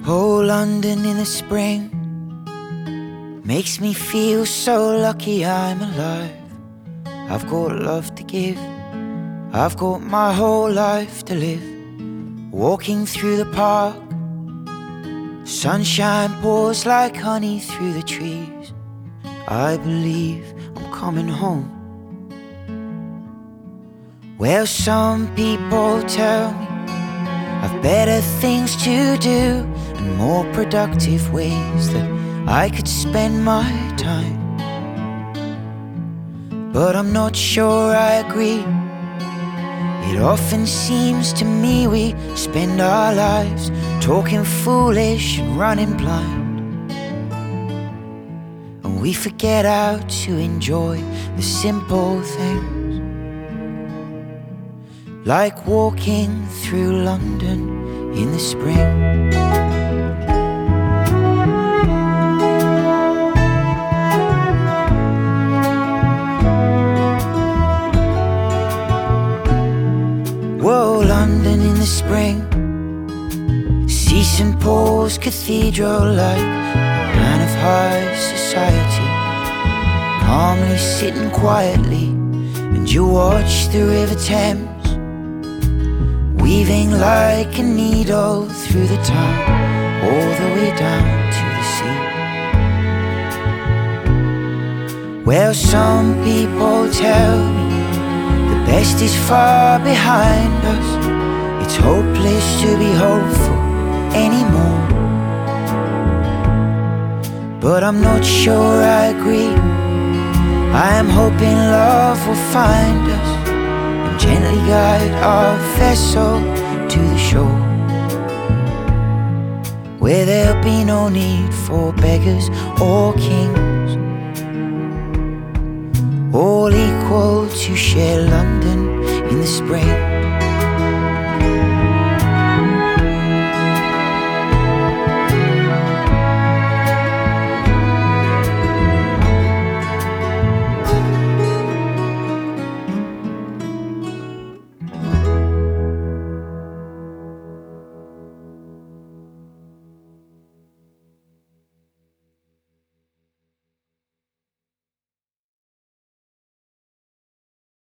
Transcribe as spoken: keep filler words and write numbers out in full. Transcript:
Oh, London in the spring makes me feel so lucky I'm alive. I've got love to give, I've got my whole life to live. Walking through the park, sunshine pours like honey through the trees. I believe I'm coming home. Well, some people tell me I've better things to do and more productive ways that I could spend my time. But I'm not sure I agree. It often seems to me we spend our lives talking foolish and running blind, and we forget how to enjoy the simple things, like walking through London in the spring. Whoa, London in the spring. See Saint Paul's Cathedral like a man of high society, calmly sitting quietly, and you watch the River Thames weaving like a needle through the town, all the way down to the sea. Well, some people tell me the best is far behind us. It's hopeless to be hopeful anymore. But I'm not sure I agree. I am hoping love will find us and gently guide our vessel to the shore, where there'll be no need for beggars or kings, all equal to share London in the spring.